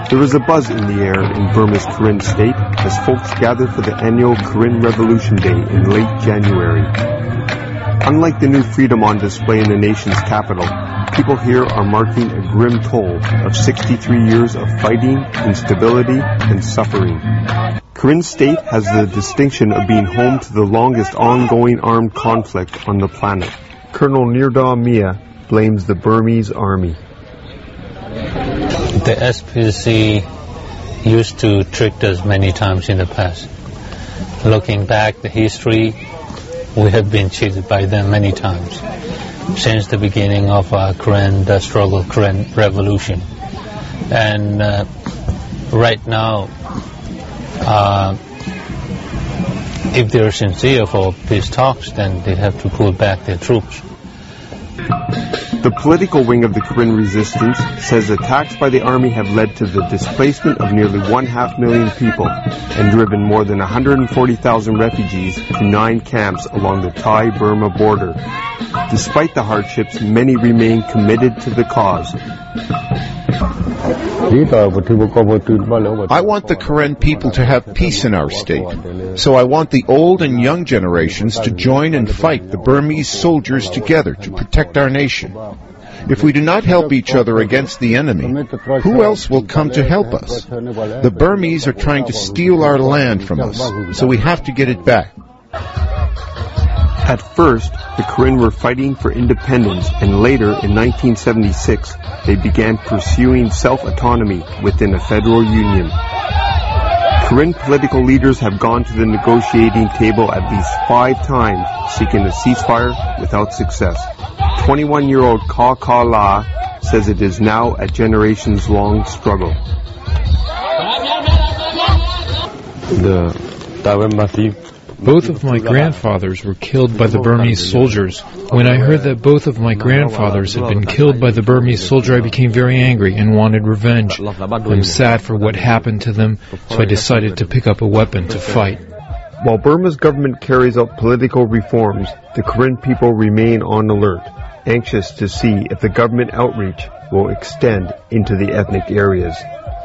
There is a buzz in the air in Burma's Karen state as folks gather for the annual Karen Revolution Day in late January. Unlike the new freedom on display in the nation's capital, people here are marking a grim toll of 63 years of fighting, instability, and suffering. Karen State has the distinction of being home to the longest ongoing armed conflict on the planet. Colonel Nirdaw Mia blames the Burmese army. The SPC used to trick us many times in the past. Looking back the history, we have been cheated by them many times since the beginning of our Karen struggle, Karen revolution. And right now, if they're sincere for peace talks, then they have to pull back their troops. The political wing of the Karen resistance says attacks by the army have led to the displacement of nearly 500,000 people and driven more than 140,000 refugees to 9 camps along the Thai-Burma border. Despite the hardships, many remain committed to the cause. I want the Karen people to have peace in our state, so I want the old and young generations to join and fight the Burmese soldiers together to protect our nation. If we do not help each other against the enemy, who else will come to help us? The Burmese are trying to steal our land from us, so we have to get it back. At first, the Karen were fighting for independence, and later, in 1976, they began pursuing self-autonomy within a federal union. Karen political leaders have gone to the negotiating table at least 5 times, seeking a ceasefire without success. 21-year-old Ka Ka La says it is now a generations-long struggle. Both of my grandfathers were killed by the Burmese soldiers. When I heard that both of my grandfathers had been killed by the Burmese soldier, I became very angry and wanted revenge. I'm sad for what happened to them, so I decided to pick up a weapon to fight. While Burma's government carries out political reforms, the Karen people remain on alert, anxious to see if the government outreach will extend into the ethnic areas.